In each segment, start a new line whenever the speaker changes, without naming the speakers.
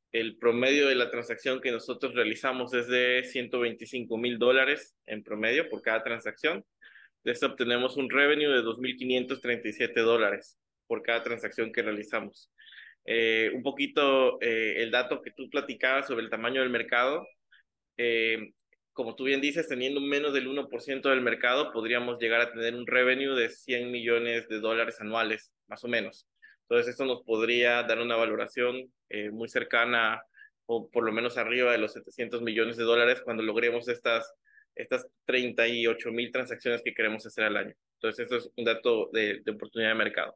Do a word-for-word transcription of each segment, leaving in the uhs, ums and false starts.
El promedio de la transacción que nosotros realizamos es de ciento veinticinco mil dólares en promedio por cada transacción. De esto obtenemos un revenue de dos mil quinientos treinta y siete dólares por cada transacción que realizamos. Eh, un poquito eh, el dato que tú platicabas sobre el tamaño del mercado, eh, como tú bien dices, teniendo menos del uno por ciento del mercado, podríamos llegar a tener un revenue de cien millones de dólares anuales, más o menos. Entonces, esto nos podría dar una valoración eh, muy cercana o por lo menos arriba de los setecientos millones de dólares cuando logremos estas, estas treinta y ocho mil transacciones que queremos hacer al año. Entonces, esto es un dato de, de oportunidad de mercado.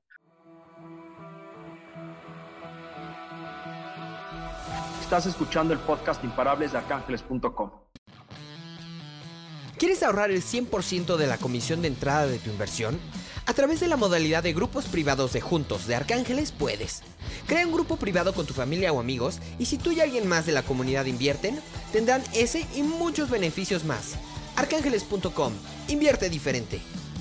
Estás escuchando el podcast Imparables de arcángeles punto com.
¿Quieres ahorrar el cien por ciento de la comisión de entrada de tu inversión? A través de la modalidad de grupos privados de Juntos de Arcángeles puedes. Crea un grupo privado con tu familia o amigos y si tú y alguien más de la comunidad invierten, tendrán ese y muchos beneficios más. arcángeles punto com. Invierte diferente.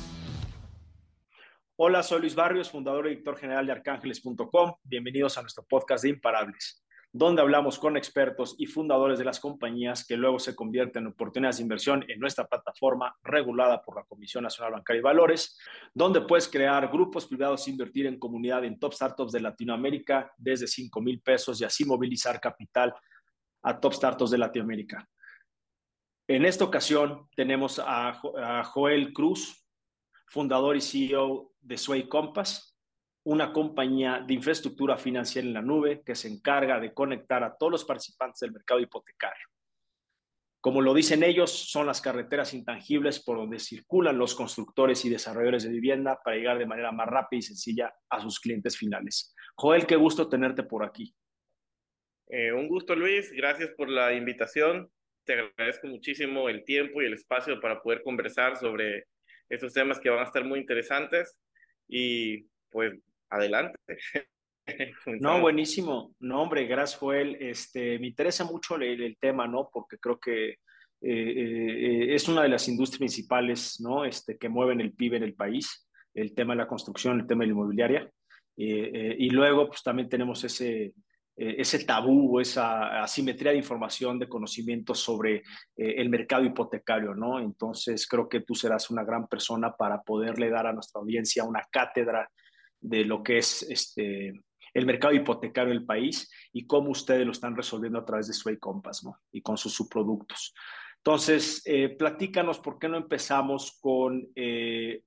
Hola, soy Luis Barrios, fundador y director general de arcángeles punto com. Bienvenidos a nuestro podcast de Imparables, donde hablamos con expertos y fundadores de las compañías que luego se convierten en oportunidades de inversión en nuestra plataforma regulada por la Comisión Nacional Bancaria y Valores, donde puedes crear grupos privados e invertir en comunidad en top startups de Latinoamérica desde cinco mil pesos y así movilizar capital a top startups de Latinoamérica. En esta ocasión tenemos a, jo a Joel Cruz, fundador y C E O de Sway Compass, una compañía de infraestructura financiera en la nube que se encarga de conectar a todos los participantes del mercado hipotecario. Como lo dicen ellos, son las carreteras intangibles por donde circulan los constructores y desarrolladores de vivienda para llegar de manera más rápida y sencilla a sus clientes finales. Joel, qué gusto tenerte por aquí.
Eh, un gusto, Luis. Gracias por la invitación. Te agradezco muchísimo el tiempo y el espacio para poder conversar sobre estos temas que van a estar muy interesantes. Y pues adelante.
No,
Comenzamos.
buenísimo. No, hombre, gracias, Joel. Este, me interesa mucho el, el tema, ¿no? Porque creo que eh, eh, es una de las industrias principales, ¿no? Este, que mueven el P I B en el país, el tema de la construcción, el tema de la inmobiliaria. Eh, eh, y luego, pues también tenemos ese, eh, ese tabú, esa asimetría de información, de conocimiento sobre eh, el mercado hipotecario, ¿no? Entonces, creo que tú serás una gran persona para poderle dar a nuestra audiencia una cátedra de lo que es este el mercado hipotecario del país y cómo ustedes lo están resolviendo a través de Sway Compass, ¿no? Y con sus subproductos. Entonces, eh, platícanos, ¿por qué no empezamos con eh,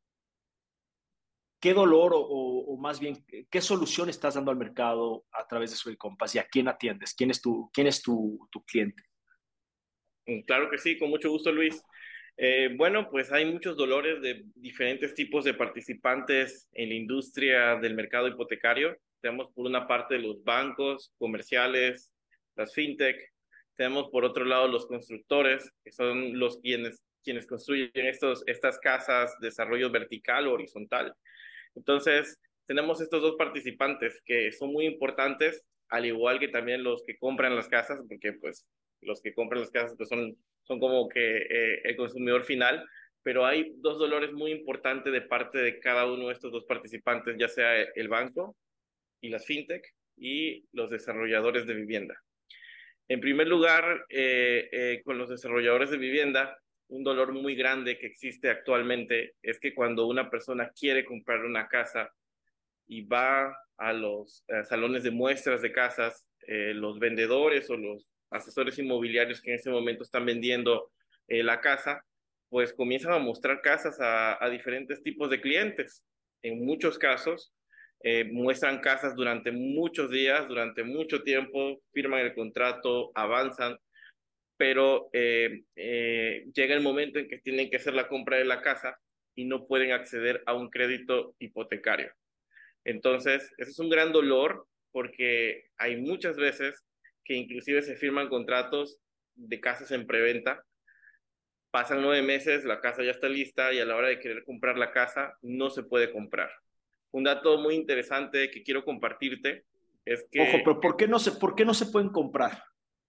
qué dolor o, o, o, más bien qué solución estás dando al mercado a través de Sway Compass y a quién atiendes? ¿Quién es tu, quién es tu, tu cliente?
Claro que sí, con mucho gusto, Luis. Eh, bueno, pues hay muchos dolores de diferentes tipos de participantes en la industria del mercado hipotecario. Tenemos por una parte los bancos comerciales, las fintech. Tenemos por otro lado los constructores, que son los quienes, quienes construyen estos, estas casas, desarrollo vertical o horizontal. Entonces, tenemos estos dos participantes que son muy importantes, al igual que también los que compran las casas, porque pues los que compran las casas pues son, son como que eh, el consumidor final, pero hay dos dolores muy importantes de parte de cada uno de estos dos participantes, ya sea el banco y las fintech y los desarrolladores de vivienda. En primer lugar, eh, eh, con los desarrolladores de vivienda, un dolor muy grande que existe actualmente es que cuando una persona quiere comprar una casa y va a los eh, salones de muestras de casas, eh, los vendedores o los asesores inmobiliarios que en ese momento están vendiendo eh, la casa, pues comienzan a mostrar casas a, a diferentes tipos de clientes. En muchos casos, eh, muestran casas durante muchos días, durante mucho tiempo, firman el contrato, avanzan, pero eh, eh, llega el momento en que tienen que hacer la compra de la casa y no pueden acceder a un crédito hipotecario. Entonces, ese es un gran dolor porque hay muchas veces que inclusive se firman contratos de casas en preventa, pasan nueve meses, la casa ya está lista y a la hora de querer comprar la casa no se puede comprar. Un dato muy interesante que quiero compartirte es
Ojo,
que
pero ¿por qué no se, por qué no se pueden comprar?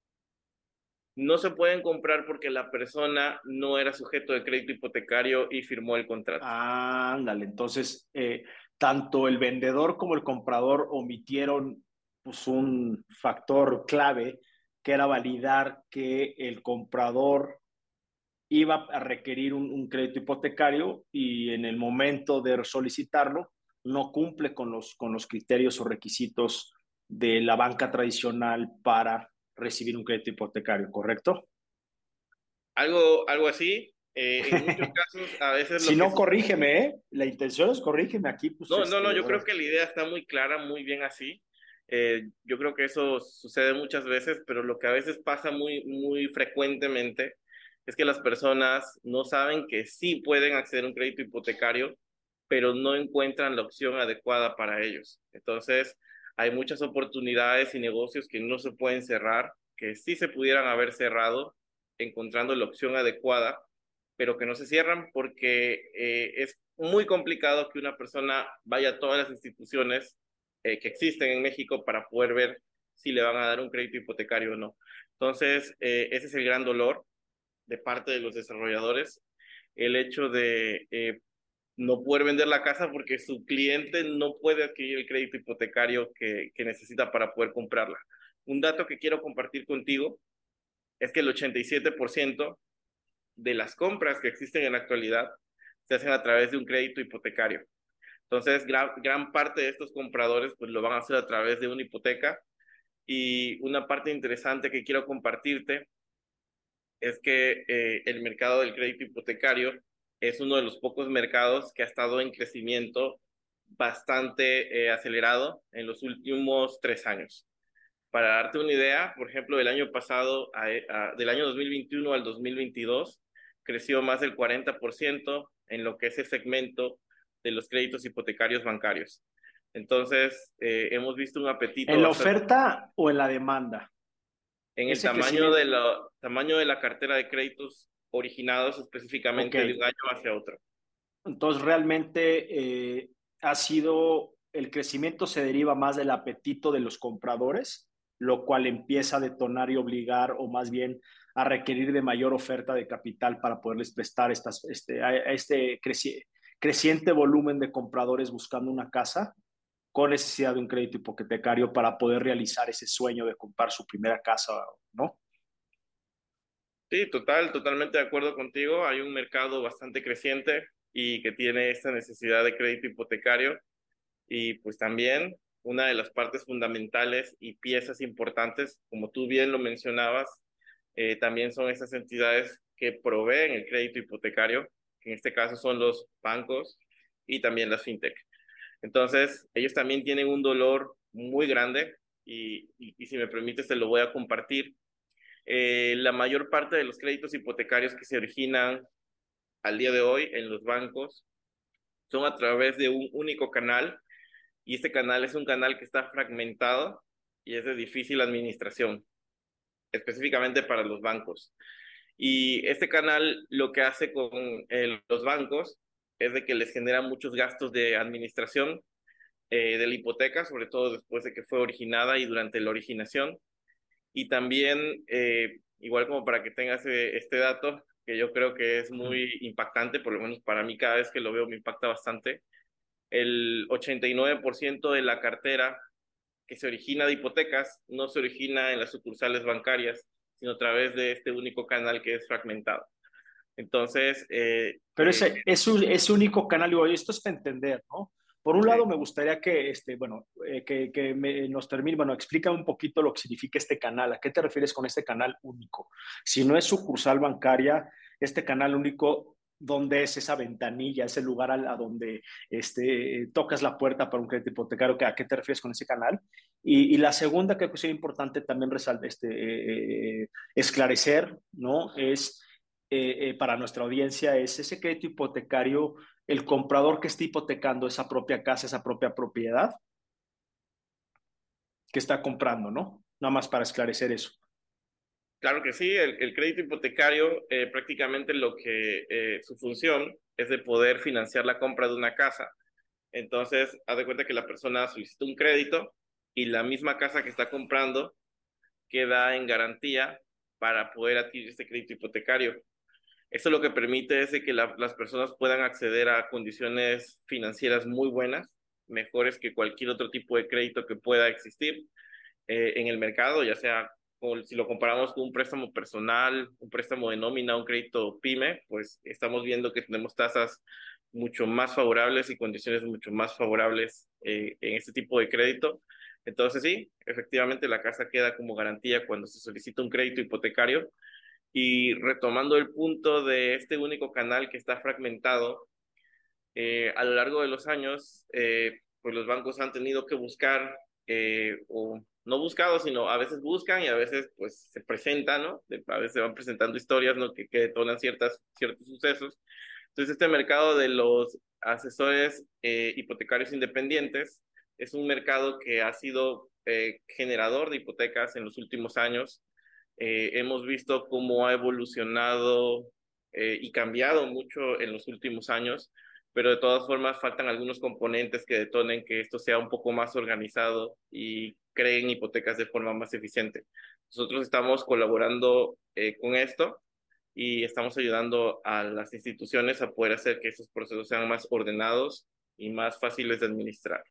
no se pueden comprar porque la persona no era sujeto de crédito hipotecario y firmó el contrato.
Ándale, entonces, eh, tanto el vendedor como el comprador omitieron pues, un factor clave, que era validar que el comprador iba a requerir un, un crédito hipotecario y en el momento de solicitarlo no cumple con los, con los criterios o requisitos de la banca tradicional para recibir un crédito hipotecario, ¿correcto?
Algo, algo así. Eh, en muchos casos, a veces
Si
lo que
no,
sucede.
corrígeme, ¿eh? La intención es corrígeme aquí, pues,
No, no, no,
este,
yo
ahora.
creo que la idea está muy clara, muy bien así. Eh, yo creo que eso sucede muchas veces, pero lo que a veces pasa muy, muy frecuentemente es que las personas no saben que sí pueden acceder a un crédito hipotecario, pero no encuentran la opción adecuada para ellos. Entonces, hay muchas oportunidades y negocios que no se pueden cerrar, que sí se pudieran haber cerrado encontrando la opción adecuada, pero que no se cierran porque eh, es muy complicado que una persona vaya a todas las instituciones eh, que existen en México para poder ver si le van a dar un crédito hipotecario o no. Entonces, eh, ese es el gran dolor de parte de los desarrolladores, el hecho de eh, no poder vender la casa porque su cliente no puede adquirir el crédito hipotecario que, que necesita para poder comprarla. Un dato que quiero compartir contigo es que el ochenta y siete por ciento de las compras que existen en la actualidad se hacen a través de un crédito hipotecario. Entonces, gran, gran parte de estos compradores pues lo van a hacer a través de una hipoteca. Y una parte interesante que quiero compartirte es que eh, el mercado del crédito hipotecario es uno de los pocos mercados que ha estado en crecimiento bastante eh, acelerado en los últimos tres años. Para darte una idea, por ejemplo, del año pasado, a, a, del año dos mil veintiuno al dos mil veintidós, creció más del cuarenta por ciento en lo que es el segmento de los créditos hipotecarios bancarios. Entonces, eh, hemos visto un apetito
¿En la
bastante
oferta o en la demanda?
en el
Ese
tamaño de,
crecimiento,
la, tamaño de la cartera de créditos originados
ok.
específicamente de un año hacia otro.
Entonces, realmente eh, ha sido, el crecimiento se deriva más del apetito de los compradores, lo cual empieza a detonar y obligar, o más bien a requerir de mayor oferta de capital para poderles prestar estas, este, a este creci creciente volumen de compradores buscando una casa con necesidad de un crédito hipotecario para poder realizar ese sueño de comprar su primera casa, ¿no?
Sí, total, totalmente de acuerdo contigo. Hay un mercado bastante creciente y que tiene esta necesidad de crédito hipotecario. Y pues también una de las partes fundamentales y piezas importantes, como tú bien lo mencionabas, eh, también son esas entidades que proveen el crédito hipotecario, que en este caso son los bancos y también las fintech. Entonces, ellos también tienen un dolor muy grande y, y, y si me permites te lo voy a compartir. Eh, la mayor parte de los créditos hipotecarios que se originan al día de hoy en los bancos son a través de un único canal y este canal es un canal que está fragmentado y es de difícil administración, específicamente para los bancos. Y este canal lo que hace con eh, los bancos es de que les genera muchos gastos de administración eh, de la hipoteca, sobre todo después de que fue originada y durante la originación. Y también, eh, igual como para que tengas eh, este dato, que yo creo que es muy impactante, por lo menos para mí cada vez que lo veo me impacta bastante, el ochenta y nueve por ciento de la cartera que se origina de hipotecas no se origina en las sucursales bancarias, sino a través de este único canal que es fragmentado. Entonces, eh,
Pero
eh,
ese, ese, ese único canal, digo, esto es para entender, ¿no? Por un
sí,
lado, me gustaría que, este, bueno, eh, que, que me, nos termine, bueno, explica un poquito lo que significa este canal. ¿A qué te refieres con este canal único? Si no es sucursal bancaria, este canal único, ¿dónde es esa ventanilla, ese lugar a, a donde este, tocas la puerta para un crédito hipotecario? ¿A qué te refieres con ese canal? Y, y la segunda que es importante también resaltar, este, eh, esclarecer, ¿no? Es eh, eh, para nuestra audiencia es ese crédito hipotecario, el comprador que está hipotecando esa propia casa, esa propia propiedad que está comprando, ¿no? Nada más para esclarecer eso.
claro que sí, el, el crédito hipotecario eh, prácticamente lo que eh, su función es de poder financiar la compra de una casa. Entonces, haz de cuenta que la persona solicita un crédito y la misma casa que está comprando queda en garantía para poder adquirir este crédito hipotecario. Eso lo que permite es de que la, las personas puedan acceder a condiciones financieras muy buenas, mejores que cualquier otro tipo de crédito que pueda existir. eh, en el mercado, ya sea con, si lo comparamos con un préstamo personal, un préstamo de nómina, un crédito PYME, pues estamos viendo que tenemos tasas mucho más favorables y condiciones mucho más favorables eh, en este tipo de crédito. Entonces sí, efectivamente la casa queda como garantía cuando se solicita un crédito hipotecario. Y retomando el punto de este único canal que está fragmentado, eh, a lo largo de los años, eh, pues los bancos han tenido que buscar, eh, o no buscado, sino a veces buscan y a veces pues se presentan, ¿no? De- a veces se van presentando historias, ¿no? Que, que detonan ciertas, ciertos sucesos. Entonces, este mercado de los asesores eh, hipotecarios independientes es un mercado que ha sido eh, generador de hipotecas en los últimos años. Eh, hemos visto cómo ha evolucionado eh, y cambiado mucho en los últimos años, pero de todas formas faltan algunos componentes que detonen que esto sea un poco más organizado y creen hipotecas de forma más eficiente. Nosotros estamos colaborando eh, con esto y estamos ayudando a las instituciones a poder hacer que esos procesos sean más ordenados y más fáciles de administrar.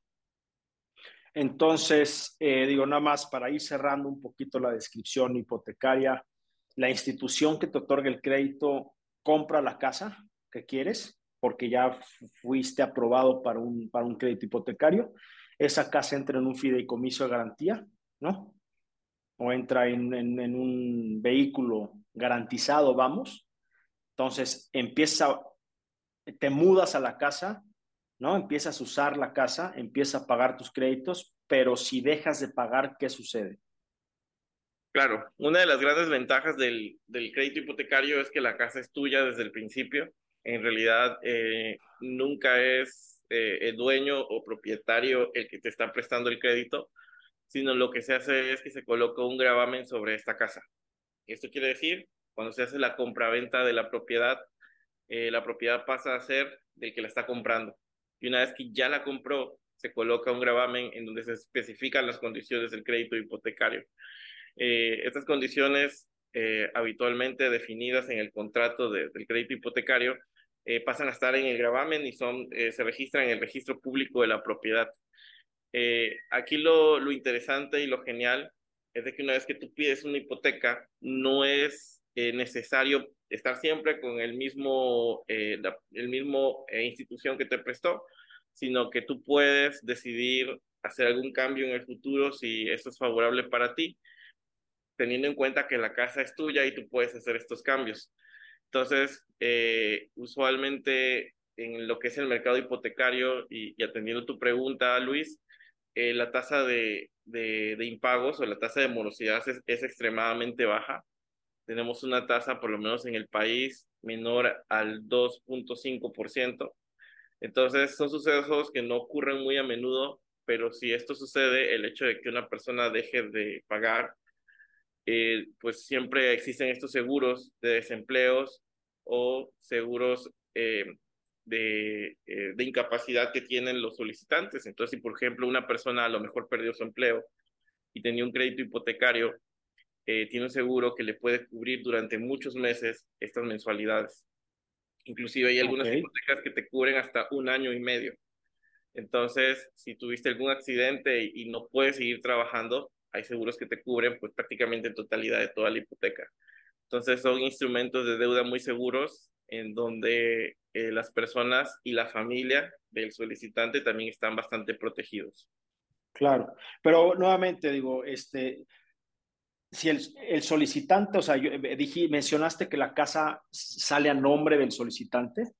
Entonces, eh, digo, nada más para ir cerrando un poquito la descripción hipotecaria, la institución que te otorga el crédito compra la casa que quieres porque ya fuiste aprobado para un, para un crédito hipotecario. Esa casa entra en un fideicomiso de garantía, ¿no? O entra en, en, en un vehículo garantizado, vamos. Entonces, empieza, te mudas a la casa, ¿no? Empiezas a usar la casa, empiezas a pagar tus créditos, pero si dejas de pagar, ¿qué sucede?
Claro, una de las grandes ventajas del, del crédito hipotecario es que la casa es tuya desde el principio. En realidad, eh, nunca es eh, el dueño o propietario el que te está prestando el crédito, sino lo que se hace es que se coloca un gravamen sobre esta casa. Esto quiere decir, cuando se hace la compraventa de la propiedad, eh, la propiedad pasa a ser del que la está comprando. Y una vez que ya la compró, se coloca un gravamen en donde se especifican las condiciones del crédito hipotecario. Eh, estas condiciones, eh, habitualmente definidas en el contrato de, del crédito hipotecario, eh, pasan a estar en el gravamen y son, eh, se registran en el registro público de la propiedad. Eh, aquí lo, lo interesante y lo genial es de que una vez que tú pides una hipoteca, no es eh, necesario estar siempre con el mismo, eh, la el mismo eh, institución que te prestó, sino que tú puedes decidir hacer algún cambio en el futuro si esto es favorable para ti, teniendo en cuenta que la casa es tuya y tú puedes hacer estos cambios. Entonces, eh, usualmente en lo que es el mercado hipotecario y, y atendiendo tu pregunta, Luis, eh, la tasa de, de, de, impagos o la tasa de morosidad es, es extremadamente baja. Tenemos una tasa, por lo menos en el país, menor al dos punto cinco por ciento. Entonces, son sucesos que no ocurren muy a menudo, pero si esto sucede, el hecho de que una persona deje de pagar, eh, pues siempre existen estos seguros de desempleos o seguros eh, de, eh, de incapacidad que tienen los solicitantes. Entonces, si por ejemplo una persona a lo mejor perdió su empleo y tenía un crédito hipotecario, eh, tiene un seguro que le puede cubrir durante muchos meses estas mensualidades. Inclusive hay
Ok,
algunas hipotecas que te cubren hasta un año y medio. Entonces, si tuviste algún accidente y, y no puedes seguir trabajando, hay seguros que te cubren pues prácticamente en totalidad de toda la hipoteca. Entonces, son instrumentos de deuda muy seguros en donde eh, las personas y la familia del solicitante también están bastante protegidos.
claro. Pero nuevamente digo, este, si el, el solicitante, o sea, yo, eh, dije, mencionaste que la casa sale a nombre del solicitante,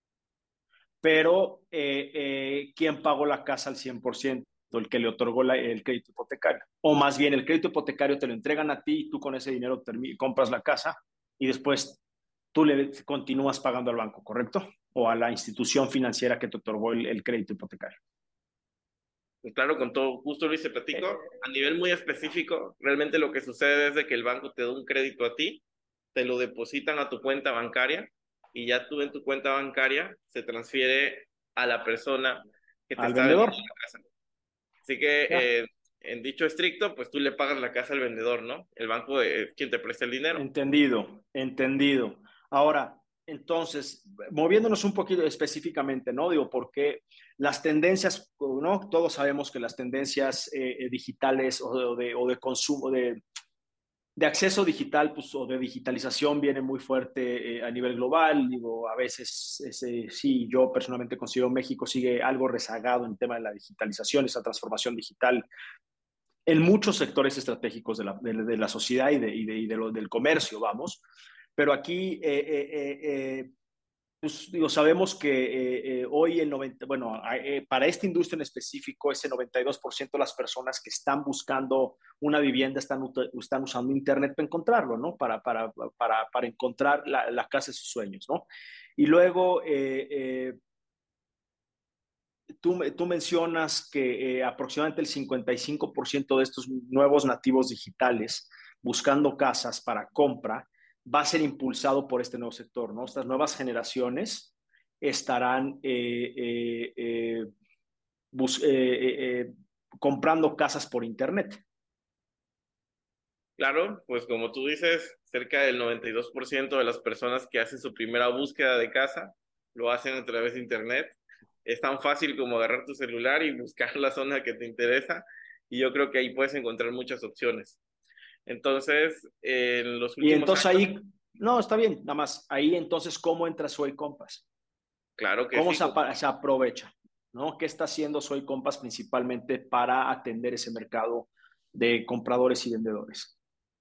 pero eh, eh, ¿quién pagó la casa al cien por ciento? El que le otorgó la, el crédito hipotecario. O más bien, el crédito hipotecario te lo entregan a ti y tú con ese dinero compras la casa y después tú le continúas pagando al banco, ¿correcto? O a la institución financiera que te otorgó el, el crédito hipotecario.
Y claro, con todo gusto, Luis, te platico. A nivel muy específico, realmente lo que sucede es de que el banco te da un crédito a ti, te lo depositan a tu cuenta bancaria y ya tú en tu cuenta bancaria se transfiere a la persona que te
Al
está vendiendo
vendedor.
la casa. Así que
Ya,
eh, en dicho estricto, pues tú le pagas la casa al vendedor, ¿no? El banco es quien te presta el dinero.
entendido, entendido. Ahora, entonces, moviéndonos un poquito específicamente, ¿no? Digo, porque las tendencias, ¿no? Todos sabemos que las tendencias eh, digitales o de, o de consumo, de, de acceso digital, pues, o de digitalización viene muy fuerte eh, a nivel global. Digo, a veces, ese, sí, yo personalmente considero México sigue algo rezagado en tema de la digitalización, esa transformación digital en muchos sectores estratégicos de la, de, de la sociedad y, de, y, de, y de lo, del comercio, vamos. Pero aquí, eh, eh, eh, pues, digo, sabemos que eh, eh, hoy el noventa, bueno, eh, para esta industria en específico, ese noventa y dos por ciento de las personas que están buscando una vivienda están, están usando Internet para encontrarlo, ¿no? Para, para, para, para encontrar la, la casa de sus sueños, ¿no? Y luego, eh, eh, Tú, tú, mencionas que eh, aproximadamente el cincuenta y cinco por ciento de estos nuevos nativos digitales buscando casas para compra va a ser impulsado por este nuevo sector, ¿no? Estas nuevas generaciones estarán eh, eh, eh, bus, eh, eh, comprando casas por Internet.
Claro, pues como tú dices, cerca del noventa y dos por ciento de las personas que hacen su primera búsqueda de casa lo hacen a través de Internet. Es tan fácil como agarrar tu celular y buscar la zona que te interesa, y yo creo que ahí puedes encontrar muchas opciones. Entonces, en los
Y
últimos
entonces
años,
ahí, no, está bien, nada más, ahí entonces, ¿cómo entra Soy Compas?
claro que
¿Cómo
sí,
se, se aprovecha? ¿No? ¿Qué está haciendo Soy Compas principalmente para atender ese mercado de compradores y vendedores?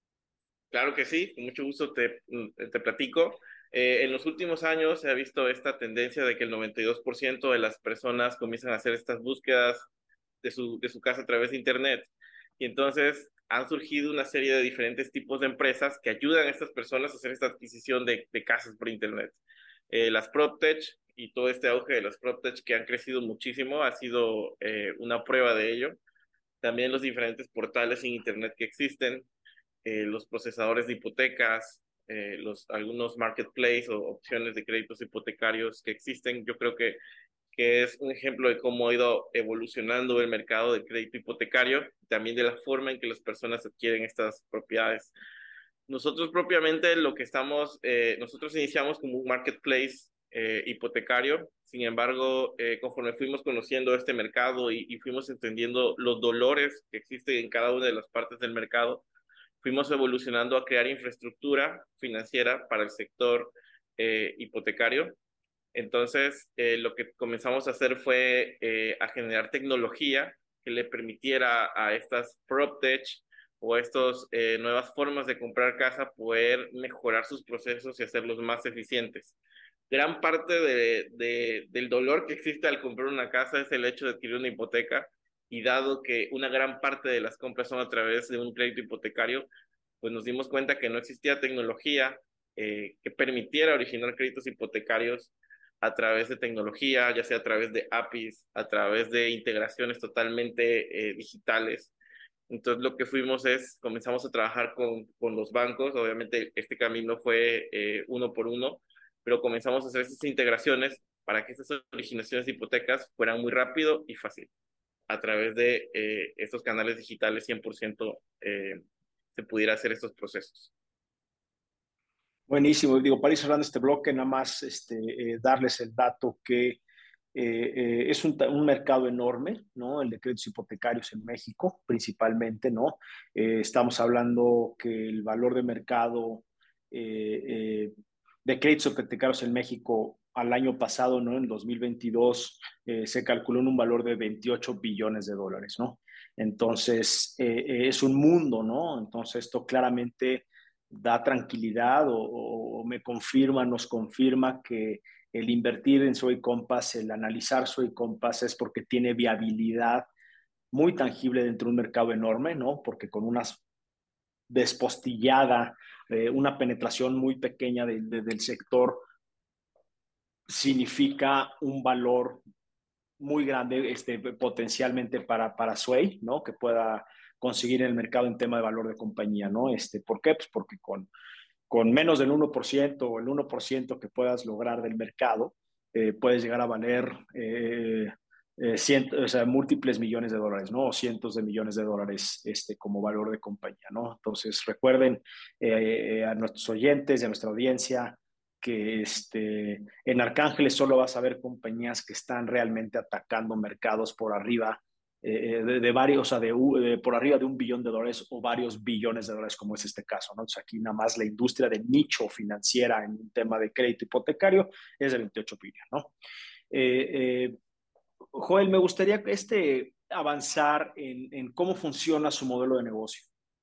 claro que sí, con mucho gusto te, te platico. Eh, en los últimos años se ha visto esta tendencia de que el noventa y dos por ciento de las personas comienzan a hacer estas búsquedas de su, de su casa a través de Internet. Y entonces han surgido una serie de diferentes tipos de empresas que ayudan a estas personas a hacer esta adquisición de, de casas por Internet. Eh, las PropTech y todo este auge de las PropTech que han crecido muchísimo ha sido eh, una prueba de ello. También los diferentes portales en Internet que existen, eh, los procesadores de hipotecas, eh, los, algunos marketplaces o opciones de créditos hipotecarios que existen. Yo creo que, que es un ejemplo de cómo ha ido evolucionando el mercado de crédito hipotecario, también de la forma en que las personas adquieren estas propiedades. Nosotros propiamente lo que estamos, eh, nosotros iniciamos como un marketplace eh, hipotecario. Sin embargo, eh, conforme fuimos conociendo este mercado y, y fuimos entendiendo los dolores que existen en cada una de las partes del mercado, fuimos evolucionando a crear infraestructura financiera para el sector eh, hipotecario. Entonces, eh, lo que comenzamos a hacer fue eh, a generar tecnología que le permitiera a estas PropTech o estas eh, nuevas formas de comprar casa poder mejorar sus procesos y hacerlos más eficientes. Gran parte de, de, del dolor que existe al comprar una casa es el hecho de adquirir una hipoteca, y dado que una gran parte de las compras son a través de un crédito hipotecario, pues nos dimos cuenta que no existía tecnología eh, que permitiera originar créditos hipotecarios a través de tecnología, ya sea a través de A P Is, a través de integraciones totalmente eh, digitales. Entonces lo que fuimos es, comenzamos a trabajar con, con los bancos. Obviamente este camino fue eh, uno por uno, pero comenzamos a hacer esas integraciones para que estas originaciones de hipotecas fueran muy rápido y fácil a través de eh, estos canales digitales cien por ciento eh, se pudiera hacer estos procesos.
Buenísimo. Digo, para ir cerrando este bloque, nada más este, eh, darles el dato que eh, eh, es un, un, mercado enorme, ¿no? El de créditos hipotecarios en México, principalmente, ¿no? Eh, estamos hablando que el valor de mercado eh, eh, de créditos hipotecarios en México al año pasado, ¿no? En dos mil veintidós, eh, se calculó en un valor de veintiocho billones de dólares, ¿no? Entonces, eh, es un mundo, ¿no? Entonces, esto claramente da tranquilidad o, o, me confirma, nos confirma que el invertir en Soy Compas, el analizar Soy Compas es porque tiene viabilidad muy tangible dentro de un mercado enorme, ¿no? Porque con una despostillada, eh, una penetración muy pequeña de, de, del sector significa un valor muy grande este, potencialmente para, para Sway, ¿no? Que pueda conseguir en el mercado en tema de valor de compañía, ¿no? Este, ¿por qué? Pues porque con, con menos del uno por ciento o el uno por ciento que puedas lograr del mercado, eh, puedes llegar a valer eh, eh, cient, o sea, múltiples millones de dólares, ¿no? O cientos de millones de dólares este, como valor de compañía, ¿no? Entonces, recuerden eh, a nuestros oyentes y a nuestra audiencia, que este, en Arcángeles solo vas a ver compañías que están realmente atacando mercados por arriba eh, de, de varios, o sea, de, de, por arriba de un billón de dólares o varios billones de dólares, como es este caso, ¿no? Entonces aquí nada más la industria de nicho financiera en un tema de crédito hipotecario es de veintiocho billones, ¿no? Eh, eh, Joel, me gustaría este, avanzar en, en cómo funciona su modelo de negocio.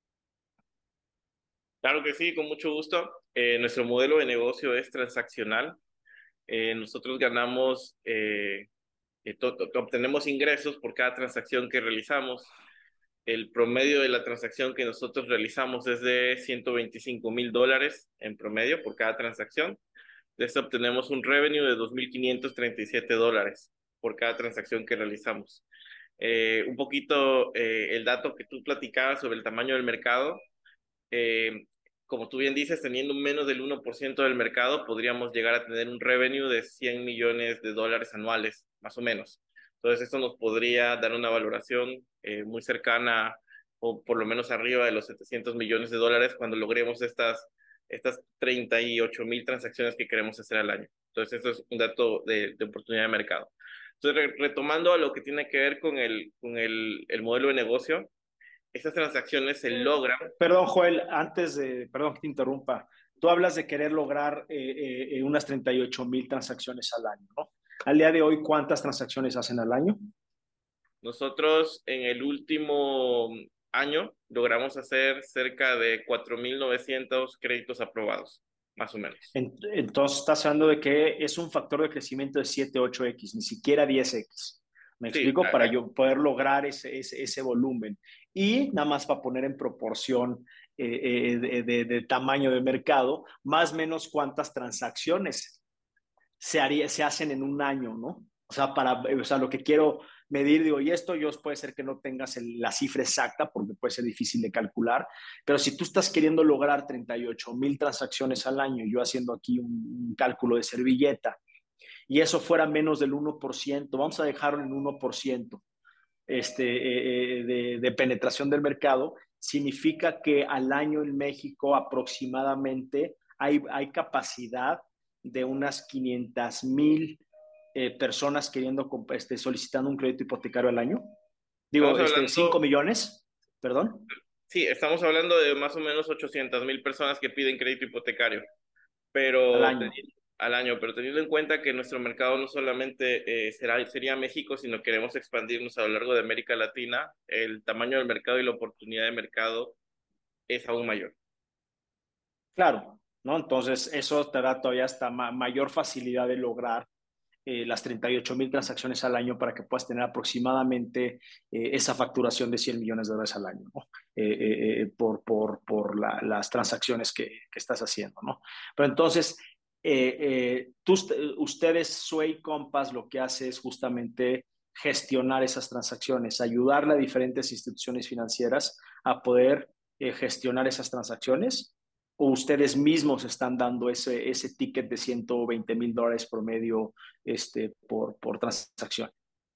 Claro que sí, con mucho gusto. Eh, nuestro modelo de negocio es transaccional. Eh, nosotros ganamos, eh, eh, to- to- obtenemos ingresos por cada transacción que realizamos. El promedio de la transacción que nosotros realizamos es de ciento veinticinco mil dólares en promedio por cada transacción. De esto obtenemos un revenue de dos mil quinientos treinta y siete dólares por cada transacción que realizamos. Eh, un poquito eh, el dato que tú platicabas sobre el tamaño del mercado. Eh, Como tú bien dices, teniendo menos del uno por ciento del mercado, podríamos llegar a tener un revenue de cien millones de dólares anuales, más o menos. Entonces, esto nos podría dar una valoración eh, muy cercana o por lo menos arriba de los setecientos millones de dólares cuando logremos estas, estas treinta y ocho mil transacciones que queremos hacer al año. Entonces, eso es un dato de, de oportunidad de mercado. Entonces, re retomando a lo que tiene que ver con el, con el, el modelo de negocio, estas transacciones se logran.
Perdón, Joel, antes de, perdón que te interrumpa, tú hablas de querer lograr eh, eh, unas treinta y ocho mil transacciones al año, ¿no? Al día de hoy, ¿cuántas transacciones hacen al año?
Nosotros en el último año logramos hacer cerca de cuatro mil novecientos créditos aprobados, más o menos.
Entonces, estás hablando de que es un factor de crecimiento de siete, ocho x, ni siquiera diez x. Me
Sí,
explico, para
a-
yo poder lograr ese, ese, ese volumen. Y nada más para poner en proporción eh, eh, de, de, de tamaño de mercado, más o menos cuántas transacciones se, haría, se hacen en un año, ¿no? O sea, para, o sea, lo que quiero medir, digo, y esto yo puede ser que no tengas el, la cifra exacta porque puede ser difícil de calcular, pero si tú estás queriendo lograr treinta y ocho mil transacciones al año, yo haciendo aquí un, un cálculo de servilleta, y eso fuera menos del uno por ciento, vamos a dejarlo en uno por ciento este, eh, de, de penetración del mercado, significa que al año en México aproximadamente hay, hay capacidad de unas quinientas mil eh, personas queriendo, este, solicitando un crédito hipotecario al año. Digo,
estamos
este, cinco
hablando,
millones, perdón,
sí, estamos hablando de más o menos ochocientas mil personas que piden crédito hipotecario,
al
pero
año.
teniendo, al año, pero teniendo en cuenta que nuestro mercado no solamente eh, será, sería México, sino queremos expandirnos a lo largo de América Latina, el tamaño del mercado y la oportunidad de mercado es aún mayor.
Claro, ¿no? Entonces, eso te da todavía hasta ma mayor facilidad de lograr eh, las treinta y ocho mil transacciones al año para que puedas tener aproximadamente eh, esa facturación de cien millones de dólares al año, ¿no? Eh, eh, eh, por, por, por la, las transacciones que, que, estás haciendo, ¿no? Pero entonces, eh, eh, tú, ustedes, Sway Compass, lo que hace es justamente gestionar esas transacciones, ayudarle a diferentes instituciones financieras a poder eh, gestionar esas transacciones, o ustedes mismos están dando ese, ese ticket de ciento veinte mil dólares promedio este, por, por transacción.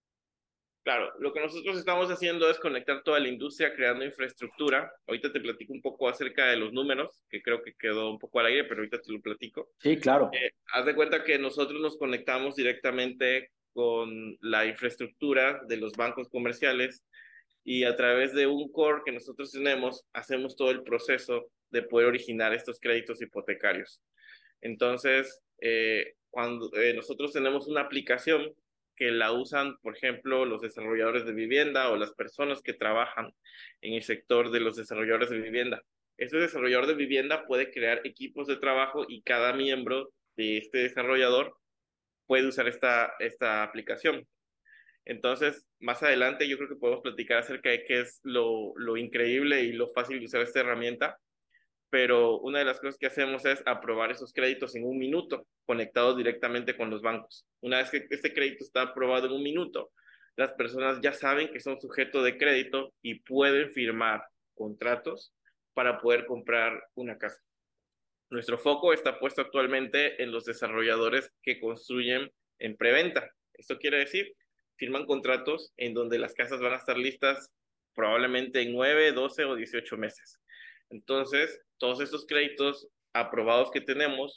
Claro, lo que nosotros estamos haciendo es conectar toda la industria creando infraestructura. Ahorita te platico un poco acerca de los números, que creo que quedó un poco al aire, pero ahorita te lo platico.
Sí, claro.
Eh, haz de cuenta que nosotros nos conectamos directamente con la infraestructura de los bancos comerciales y a través de un core que nosotros tenemos, hacemos todo el proceso de poder originar estos créditos hipotecarios. Entonces, eh, cuando eh, nosotros tenemos una aplicación que la usan, por ejemplo, los desarrolladores de vivienda o las personas que trabajan en el sector de los desarrolladores de vivienda. Este desarrollador de vivienda puede crear equipos de trabajo y cada miembro de este desarrollador puede usar esta, esta aplicación. Entonces, más adelante yo creo que podemos platicar acerca de qué es lo, lo increíble y lo fácil de usar esta herramienta, pero una de las cosas que hacemos es aprobar esos créditos en un minuto, conectados directamente con los bancos. Una vez que este crédito está aprobado en un minuto, las personas ya saben que son sujeto de crédito y pueden firmar contratos para poder comprar una casa. Nuestro foco está puesto actualmente en los desarrolladores que construyen en preventa. Esto quiere decir, firman contratos en donde las casas van a estar listas probablemente en nueve, doce o dieciocho meses. Entonces, todos estos créditos aprobados que tenemos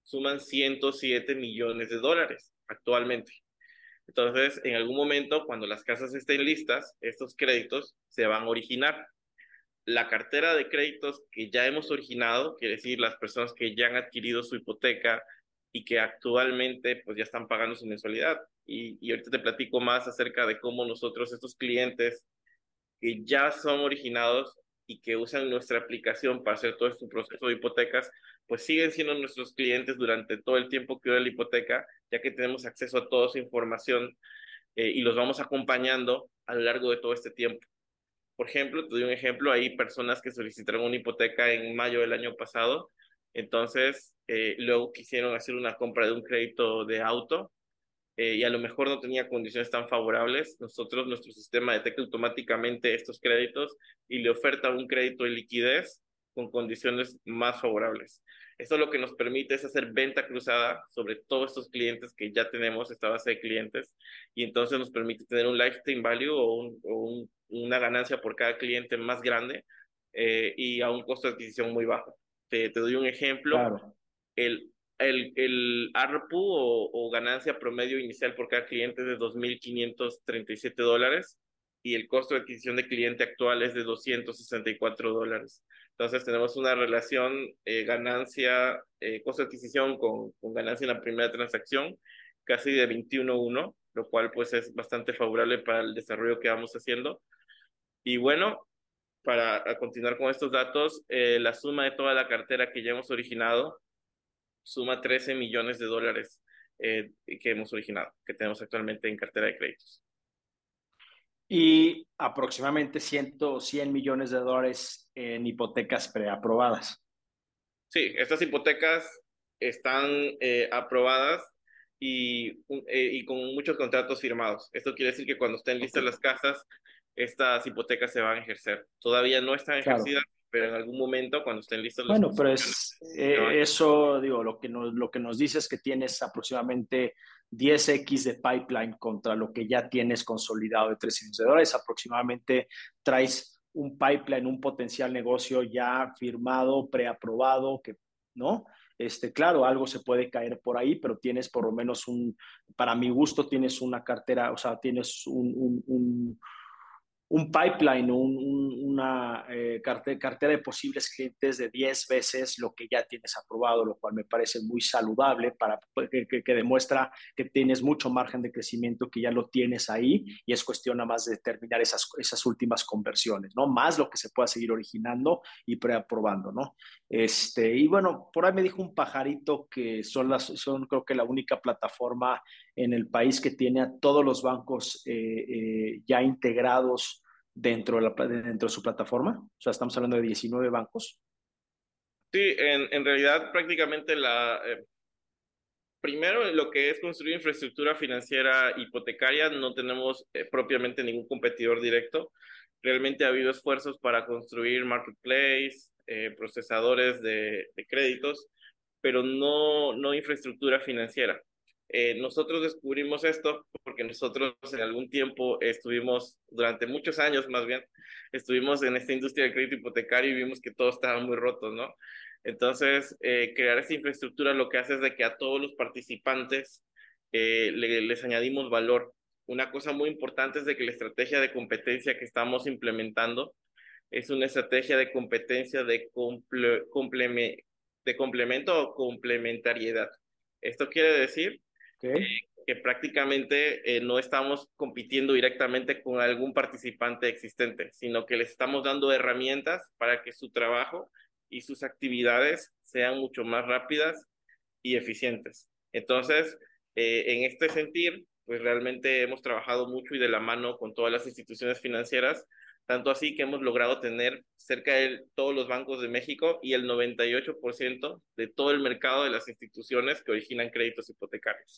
suman ciento siete millones de dólares actualmente. Entonces, en algún momento, cuando las casas estén listas, estos créditos se van a originar. La cartera de créditos que ya hemos originado, quiere decir las personas que ya han adquirido su hipoteca y que actualmente pues ya están pagando su mensualidad. Y, y ahorita te platico más acerca de cómo nosotros, estos clientes que ya son originados y que usan nuestra aplicación para hacer todo este proceso de hipotecas, pues siguen siendo nuestros clientes durante todo el tiempo que dura la hipoteca, ya que tenemos acceso a toda su información eh, y los vamos acompañando a lo largo de todo este tiempo. Por ejemplo, te doy un ejemplo, hay personas que solicitaron una hipoteca en mayo del año pasado, entonces eh, luego quisieron hacer una compra de un crédito de auto eh, y a lo mejor no tenía condiciones tan favorables. Nosotros, nuestro sistema detecta automáticamente estos créditos y le oferta un crédito de liquidez con condiciones más favorables. Esto lo que nos permite es hacer venta cruzada sobre todos estos clientes que ya tenemos, esta base de clientes, y entonces nos permite tener un lifetime value o, un, o un, una ganancia por cada cliente más grande eh, y a un costo de adquisición muy bajo. Te, te doy un ejemplo.
Claro.
El, el, el A R P U o, o ganancia promedio inicial por cada cliente es de dos mil quinientos treinta y siete dólares y el costo de adquisición de cliente actual es de doscientos sesenta y cuatro dólares. Entonces tenemos una relación eh, ganancia, eh, costo de adquisición con, con ganancia en la primera transacción casi de veintiuno uno, lo cual pues es bastante favorable para el desarrollo que vamos haciendo. Y bueno, para continuar con estos datos, eh, la suma de toda la cartera que ya hemos originado suma trece millones de dólares eh, que hemos originado, que tenemos actualmente en cartera de créditos.
Y aproximadamente cien, cien millones de dólares en hipotecas preaprobadas.
Sí, estas hipotecas están eh, aprobadas y, eh, y con muchos contratos firmados. Esto quiere decir que cuando estén listas
Okay.
las casas, estas hipotecas se van a ejercer. Todavía no están ejercidas,
Claro.
pero en algún momento, cuando estén listas las
Bueno, pero
condiciones,
es
se van a
eh,
ejercer.
eso, digo, lo que nos, lo que nos dice es que tienes aproximadamente diez equis de pipeline contra lo que ya tienes consolidado de tres millones de dólares. Aproximadamente traes un pipeline, un potencial negocio ya firmado, preaprobado, que, ¿no? Este, claro, algo se puede caer por ahí, pero tienes por lo menos un, para mi gusto, tienes una cartera, o sea, tienes un, un, un un pipeline, un, un, una eh, cartera, cartera de posibles clientes de diez veces lo que ya tienes aprobado, lo cual me parece muy saludable para que, que, que demuestra que tienes mucho margen de crecimiento, que ya lo tienes ahí y es cuestión nada más de terminar esas, esas últimas conversiones, ¿no? Más lo que se pueda seguir originando y preaprobando, ¿no? Este, y bueno, por ahí me dijo un pajarito que son, las, son creo que la única plataforma en el país que tiene a todos los bancos eh, eh, ya integrados dentro de, la, dentro de su plataforma. O sea, estamos hablando de diecinueve bancos.
Sí, en, en realidad prácticamente la... Eh, primero, lo que es construir infraestructura financiera hipotecaria, no tenemos eh, propiamente ningún competidor directo. Realmente ha habido esfuerzos para construir marketplace, eh, procesadores de, de créditos, pero no, no infraestructura financiera. Eh, nosotros descubrimos esto porque nosotros en algún tiempo estuvimos, durante muchos años más bien, estuvimos en esta industria del crédito hipotecario y vimos que todo estaba muy roto, ¿no? Entonces, eh, crear esta infraestructura lo que hace es de que a todos los participantes eh, le, les añadimos valor. Una cosa muy importante es de que la estrategia de competencia que estamos implementando es una estrategia de competencia de, comple, comple, de complemento o complementariedad. Esto quiere decir eh,
Okay.
que prácticamente eh, no estamos compitiendo directamente con algún participante existente, sino que les estamos dando herramientas para que su trabajo y sus actividades sean mucho más rápidas y eficientes. Entonces, eh, en este sentir, pues realmente hemos trabajado mucho y de la mano con todas las instituciones financieras, tanto así que hemos logrado tener cerca de todos los bancos de México y el noventa y ocho por ciento de todo el mercado de las instituciones que originan créditos hipotecarios.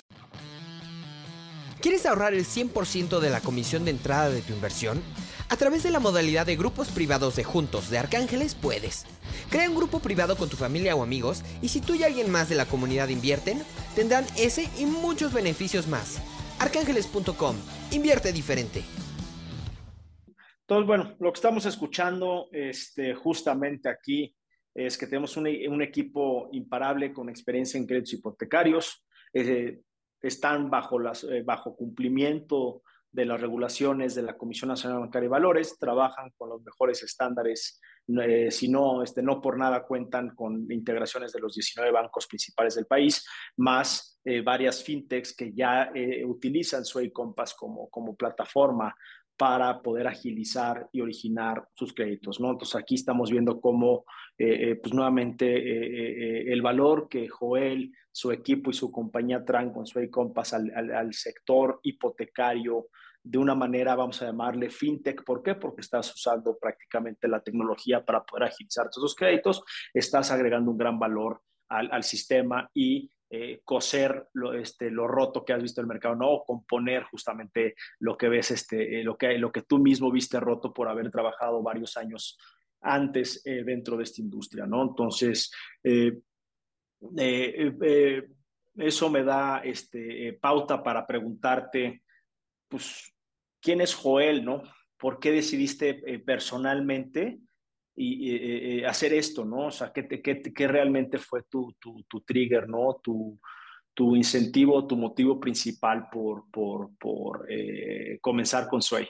¿Quieres ahorrar el cien por ciento de la comisión de entrada de tu inversión? A través de la modalidad de grupos privados de Juntos de Arcángeles puedes. Crea un grupo privado con tu familia o amigos y si tú y alguien más de la comunidad invierten, tendrán ese y muchos beneficios más. arcángeles punto com. Invierte diferente.
Entonces, bueno, lo que estamos escuchando este, justamente aquí es que tenemos un, un equipo imparable con experiencia en créditos hipotecarios, eh, están bajo, las, eh, bajo cumplimiento de las regulaciones de la Comisión Nacional Bancaria y Valores, trabajan con los mejores estándares, eh, si no, este, no por nada cuentan con integraciones de los diecinueve bancos principales del país, más eh, varias fintechs que ya eh, utilizan Sway Compass como, como plataforma para poder agilizar y originar sus créditos, ¿no? Entonces aquí estamos viendo cómo, eh, eh, pues nuevamente, eh, eh, el valor que Joel, su equipo y su compañía traen con Sway Compass al, al, al sector hipotecario de una manera, vamos a llamarle fintech. ¿Por qué? Porque estás usando prácticamente la tecnología para poder agilizar todos los créditos, estás agregando un gran valor al, al sistema y eh, coser lo, este, lo roto que has visto en el mercado, no, o componer justamente lo que ves, este, eh, lo, que, lo que tú mismo viste roto por haber trabajado varios años antes eh, dentro de esta industria, ¿no? Entonces, eh, eh, eh, eso me da este, eh, pauta para preguntarte, pues, ¿quién es Joel, no? ¿Por qué decidiste eh, personalmente y, eh, eh, hacer esto, no? O sea, ¿qué, te, qué, qué realmente fue tu, tu, tu trigger, no? Tu, tu incentivo, tu motivo principal por, por, por eh, comenzar con Sway.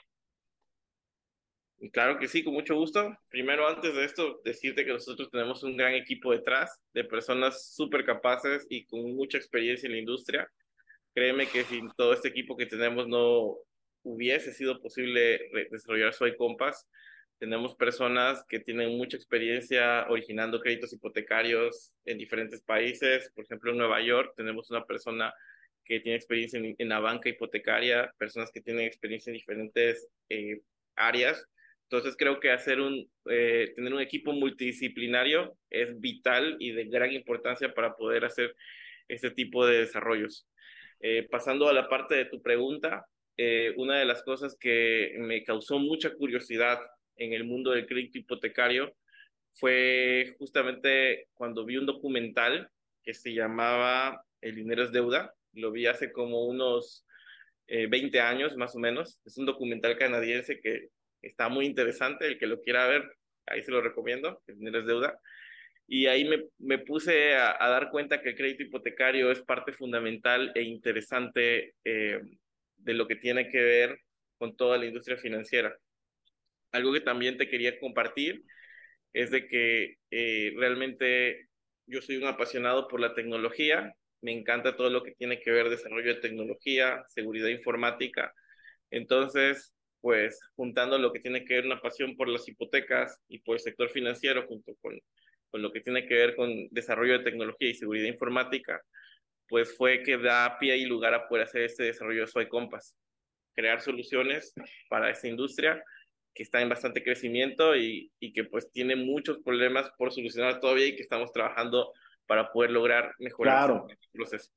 Y claro que sí, con mucho gusto. Primero, antes de esto, decirte que nosotros tenemos un gran equipo detrás de personas súper capaces y con mucha experiencia en la industria. Créeme que sin todo este equipo que tenemos no hubiese sido posible desarrollar Soy Compass. Tenemos personas que tienen mucha experiencia originando créditos hipotecarios en diferentes países. Por ejemplo, en Nueva York tenemos una persona que tiene experiencia en, en la banca hipotecaria, personas que tienen experiencia en diferentes eh, áreas. Entonces creo que hacer un, eh, tener un equipo multidisciplinario es vital y de gran importancia para poder hacer este tipo de desarrollos. Eh, pasando a la parte de tu pregunta, eh, una de las cosas que me causó mucha curiosidad en el mundo del crédito hipotecario fue justamente cuando vi un documental que se llamaba El dinero es deuda. Lo vi hace como unos eh, veinte años más o menos. Es un documental canadiense que está muy interesante. El que lo quiera ver, ahí se lo recomiendo. El dinero es deuda. Y ahí me, me puse a, a, dar cuenta que el crédito hipotecario es parte fundamental e interesante eh, de lo que tiene que ver con toda la industria financiera. Algo que también te quería compartir es de que eh, realmente yo soy un apasionado por la tecnología, me encanta todo lo que tiene que ver desarrollo de tecnología, seguridad informática. Entonces, pues juntando lo que tiene que ver una pasión por las hipotecas y por el sector financiero junto con, con lo que tiene que ver con desarrollo de tecnología y seguridad informática, pues fue que da pie y lugar a poder hacer este desarrollo de Soy Compass, crear soluciones para esta industria que está en bastante crecimiento y, y que pues tiene muchos problemas por solucionar todavía y que estamos trabajando para poder lograr mejorar este
Claro,
proceso.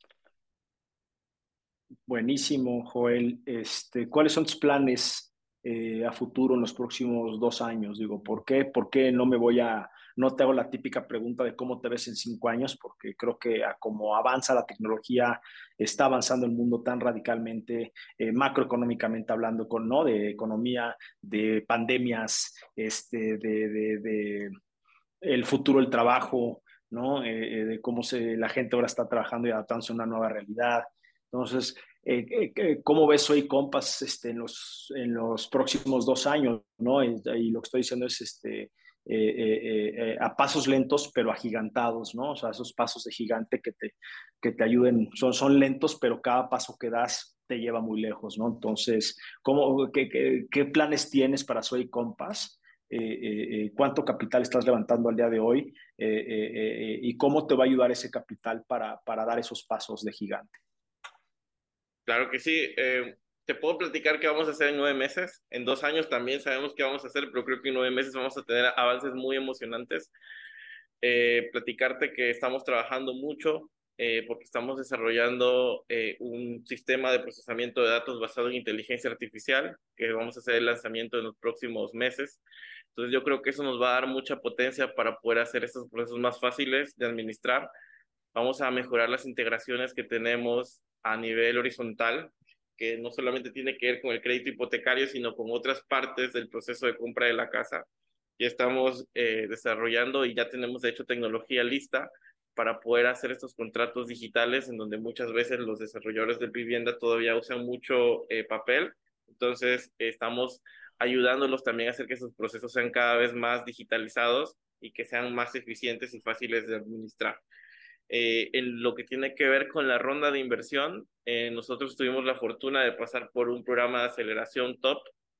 buenísimo, Joel. Este, ¿cuáles son tus planes eh, a futuro en los próximos dos años? Digo, ¿por qué? ¿Por qué no me voy a, no te hago la típica pregunta de cómo te ves en cinco años? Porque creo que a como avanza la tecnología, está avanzando el mundo tan radicalmente, eh, macroeconómicamente hablando, con, ¿no? De economía, de pandemias, este, de, de, de el futuro del trabajo, ¿no? Eh, eh, de cómo se, la gente ahora está trabajando y adaptándose a una nueva realidad. Entonces, eh, eh, eh, ¿cómo ves Soy Compass este, en, los, en los próximos dos años? ¿No? Y, y lo que estoy diciendo es este, eh, eh, eh, a pasos lentos, pero agigantados, ¿no? O sea, esos pasos de gigante que te, que te ayuden, son, son lentos, pero cada paso que das te lleva muy lejos, ¿no? Entonces, ¿cómo, qué, qué, qué planes tienes para Soy Compass? Eh, eh, eh, cuánto capital estás levantando al día de hoy eh, eh, eh, y cómo te va a ayudar ese capital para, para dar esos pasos de gigante.
Claro que sí. Eh, te puedo platicar qué vamos a hacer en nueve meses. En dos años también sabemos qué vamos a hacer, pero creo que en nueve meses vamos a tener avances muy emocionantes. Eh, platicarte que estamos trabajando mucho eh, porque estamos desarrollando eh, un sistema de procesamiento de datos basado en inteligencia artificial que vamos a hacer el lanzamiento en los próximos meses. Entonces yo creo que eso nos va a dar mucha potencia para poder hacer estos procesos más fáciles de administrar. Vamos a mejorar las integraciones que tenemos a nivel horizontal, que no solamente tiene que ver con el crédito hipotecario, sino con otras partes del proceso de compra de la casa. Ya estamos eh, desarrollando y ya tenemos de hecho tecnología lista para poder hacer estos contratos digitales en donde muchas veces los desarrolladores de vivienda todavía usan mucho eh, papel. Entonces, eh, estamos ayudándolos también a hacer que sus procesos sean cada vez más digitalizados y que sean más eficientes y fáciles de administrar. Eh, en lo que tiene que ver con la ronda de inversión, eh, nosotros tuvimos la fortuna de pasar por un programa de aceleración top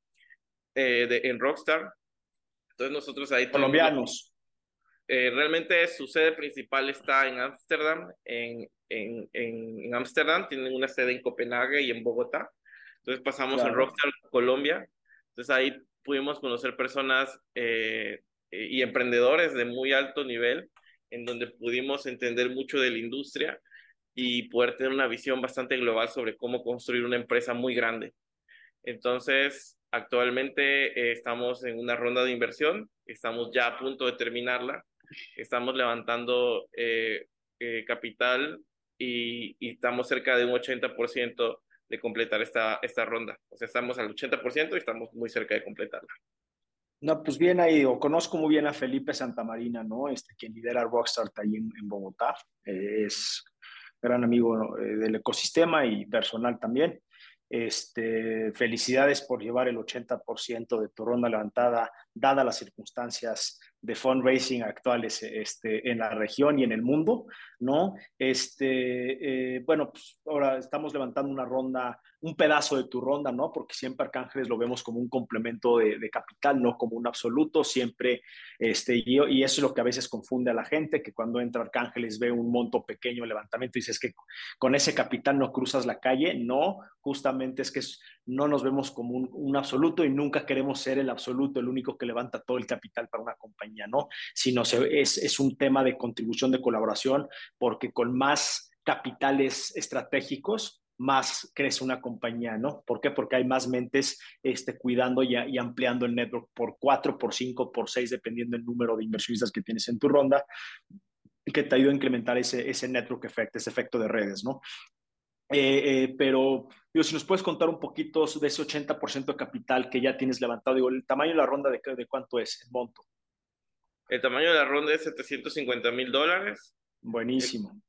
eh, de, en Rockstar. Entonces nosotros ahí tuvimos la,
Colombianos.
eh, realmente su sede principal está en Ámsterdam, en, en, en, en Ámsterdam, tienen una sede en Copenhague y en Bogotá. Entonces pasamos en
Claro.
Rockstar, Colombia. Entonces ahí pudimos conocer personas eh, eh, y emprendedores de muy alto nivel, en donde pudimos entender mucho de la industria y poder tener una visión bastante global sobre cómo construir una empresa muy grande. Entonces, actualmente eh, estamos en una ronda de inversión, estamos ya a punto de terminarla, estamos levantando eh, eh, capital y, y estamos cerca de un ochenta por ciento de completar esta, esta ronda. O sea, estamos al ochenta por ciento y estamos muy cerca de completarla.
No, pues bien ahí, o conozco muy bien a Felipe Santamarina, ¿no? Este, quien lidera Rockstar ahí en, en Bogotá. Eh, es gran amigo, ¿no? eh, del ecosistema y personal también. Este, felicidades por llevar el ochenta por ciento de tu ronda levantada, dadas las circunstancias de fundraising actuales este, en la región y en el mundo, ¿no? Este, eh, bueno, pues ahora estamos levantando una ronda, un pedazo de tu ronda, ¿no? Porque siempre Arcángeles lo vemos como un complemento de, de capital, no como un absoluto, siempre, este, y, y eso es lo que a veces confunde a la gente, que cuando entra Arcángeles ve un monto pequeño de levantamiento y dices que con ese capital no cruzas la calle, no, justamente es que no nos vemos como un, un absoluto y nunca queremos ser el absoluto, el único que levanta todo el capital para una compañía, ¿no? Sino se, es, es un tema de contribución, de colaboración, porque con más capitales estratégicos, más crece una compañía, ¿no? ¿Por qué? Porque hay más mentes este, cuidando y, y ampliando el network por cuatro, por cinco, por seis, dependiendo del número de inversionistas que tienes en tu ronda, que te ayuda a incrementar ese, ese network effect, ese efecto de redes, ¿no? Eh, eh, pero, digo, si nos puedes contar un poquito de ese ochenta por ciento de capital que ya tienes levantado, digo, el tamaño de la ronda de, de cuánto es, el monto.
El tamaño de la ronda es setecientos cincuenta mil dólares.
Buenísimo.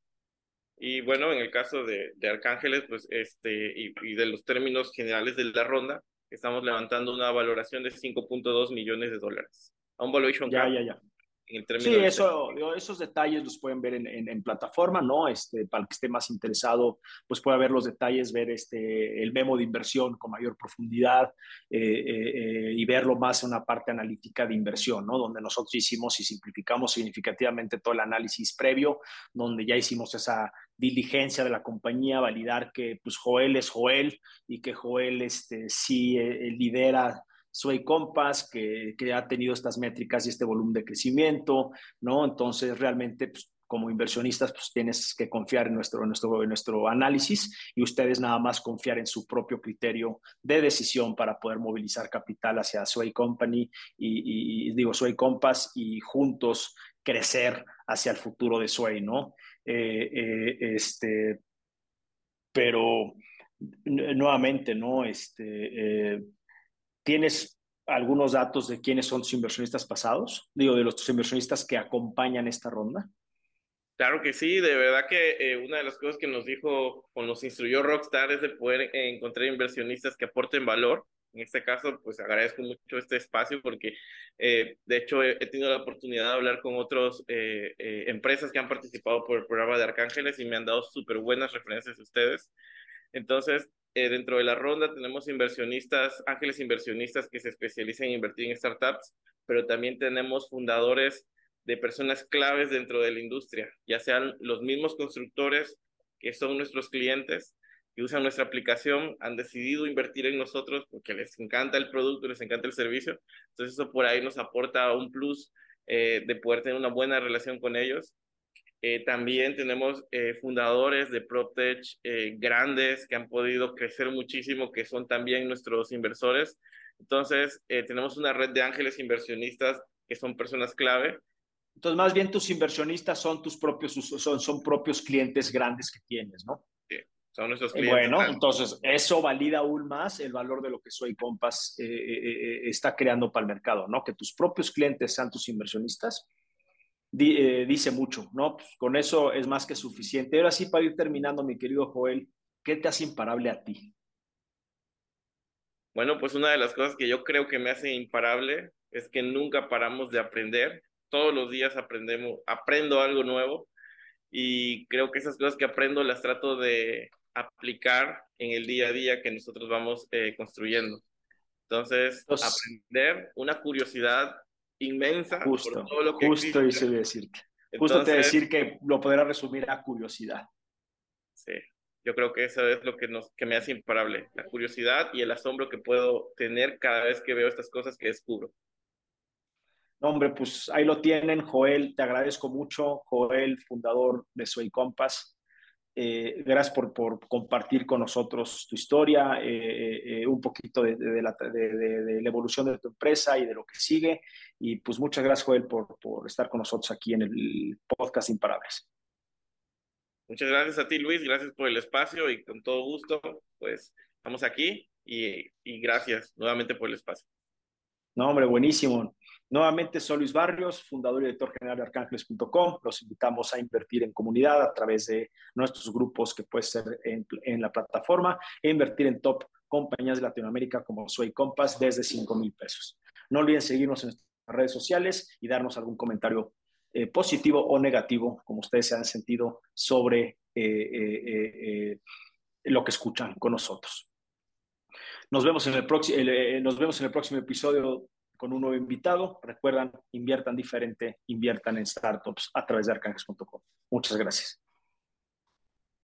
Y bueno, en el caso de, de Arcángeles, pues este, y, y de los términos generales de la ronda, estamos levantando una valoración de cinco punto dos millones de dólares. A un valuation
Ya,
cap
ya, ya.
en el
Sí,
término del sector.
eso, digo, esos detalles los pueden ver en, en, en, plataforma, ¿no? Este, para el que esté más interesado, pues puede ver los detalles, ver este, el memo de inversión con mayor profundidad eh, eh, eh, y verlo más en una parte analítica de inversión, ¿no? Donde nosotros hicimos y simplificamos significativamente todo el análisis previo, donde ya hicimos esa diligencia de la compañía, validar que pues Joel es Joel y que Joel este, sí eh, lidera Sway Compass, que, que ha tenido estas métricas y este volumen de crecimiento, ¿no? Entonces, realmente, pues, como inversionistas, pues tienes que confiar en nuestro, en nuestro, en nuestro análisis y ustedes nada más confiar en su propio criterio de decisión para poder movilizar capital hacia Sway Company y, y, y digo, Sway Compass y juntos crecer hacia el futuro de Sway, ¿no? Eh, eh, este, pero nuevamente, ¿no? Este, eh, ¿Tienes algunos datos de quiénes son tus inversionistas pasados? Digo, de los tus inversionistas que acompañan esta ronda.
Claro que sí, de verdad que eh, una de las cosas que nos dijo o nos instruyó Rockstar es de poder eh, encontrar inversionistas que aporten valor. En este caso, pues agradezco mucho este espacio porque, eh, de hecho, he, he, tenido la oportunidad de hablar con otras eh, eh, empresas que han participado por el programa de Arcángeles y me han dado súper buenas referencias de ustedes. Entonces, eh, dentro de la ronda tenemos inversionistas, ángeles inversionistas que se especializan en invertir en startups, pero también tenemos fundadores de personas claves dentro de la industria, ya sean los mismos constructores que son nuestros clientes, que usan nuestra aplicación, han decidido invertir en nosotros porque les encanta el producto, les encanta el servicio. Entonces eso por ahí nos aporta un plus eh, de poder tener una buena relación con ellos. Eh, también tenemos eh, fundadores de PropTech eh, grandes que han podido crecer muchísimo, que son también nuestros inversores. Entonces, eh, tenemos una red de ángeles inversionistas que son personas clave.
Entonces, más bien tus inversionistas son tus propios, son, son propios clientes grandes que tienes, ¿no?
Sí, Son nuestros
Eh,
clientes.
Bueno, entonces eso valida aún más el valor de lo que Soy Compas eh, eh, eh, está creando para el mercado, ¿no? Que tus propios clientes sean tus inversionistas, di- eh, dice mucho, ¿no? Pues con eso es más que suficiente. Ahora sí, para ir terminando, mi querido Joel, ¿qué te hace imparable a ti?
Bueno, pues una de las cosas que yo creo que me hace imparable es que nunca paramos de aprender. Todos los días aprendemos, aprendo algo nuevo y creo que esas cosas que aprendo las trato de aplicar en el día a día que nosotros vamos eh, construyendo. Entonces,
Entonces,
aprender, una curiosidad inmensa por
justo,
todo lo que
justo
existe.
eso iba a decirte. Justo te
Entonces,
decir que lo podrá resumir a curiosidad.
sí, yo creo que eso es lo que nos, que me hace imparable, la curiosidad y el asombro que puedo tener cada vez que veo estas cosas que descubro.
No, hombre, pues ahí lo tienen, Joel, te agradezco mucho, Joel, fundador de Soy Compas. Eh, gracias por, por, compartir con nosotros tu historia, eh, eh, un poquito de, de, la, de, de, de, la, evolución de tu empresa y de lo que sigue. Y pues muchas gracias, Joel, por, por estar con nosotros aquí en el podcast Imparables.
Muchas gracias a ti, Luis, gracias por el espacio y con todo gusto, pues estamos aquí y, y gracias nuevamente por el espacio.
No, hombre, buenísimo. Nuevamente soy Luis Barrios, fundador y director general de arcángeles punto com. Los invitamos a invertir en comunidad a través de nuestros grupos que puede ser en, en la plataforma e invertir en top compañías de Latinoamérica como Soy Compas desde cinco mil pesos. No olviden seguirnos en nuestras redes sociales y darnos algún comentario eh, positivo o negativo, como ustedes se han sentido sobre eh, eh, eh, eh, lo que escuchan con nosotros. Nos vemos en el, eh, nos vemos en el próximo episodio con un nuevo invitado. Recuerdan, inviertan diferente, inviertan en startups a través de arcángeles punto com. Muchas gracias.